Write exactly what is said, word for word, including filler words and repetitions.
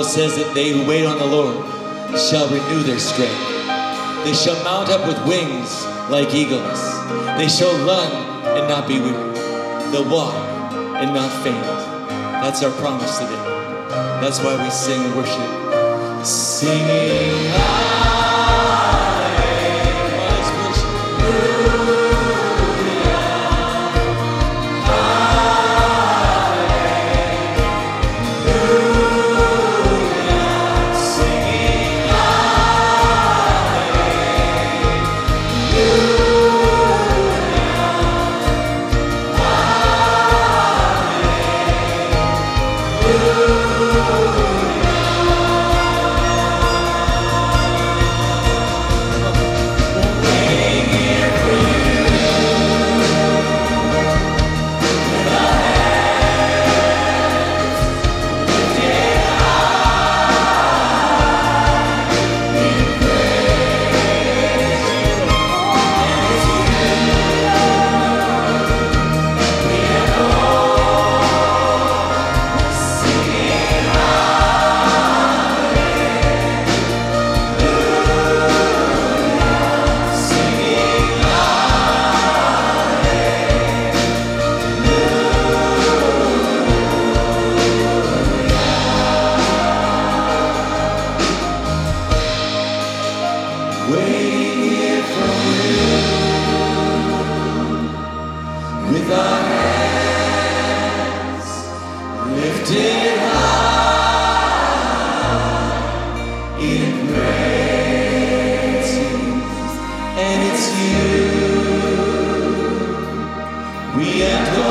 Bible says that they who wait on the Lord shall renew their strength. They shall mount up with wings like eagles. They shall run and not be weary. They'll walk and not faint. That's our promise today. That's why we sing and worship. Singing hallelujah. Let's worship. Waiting here for you, with our hands lifted high in praise, and it's you we adore.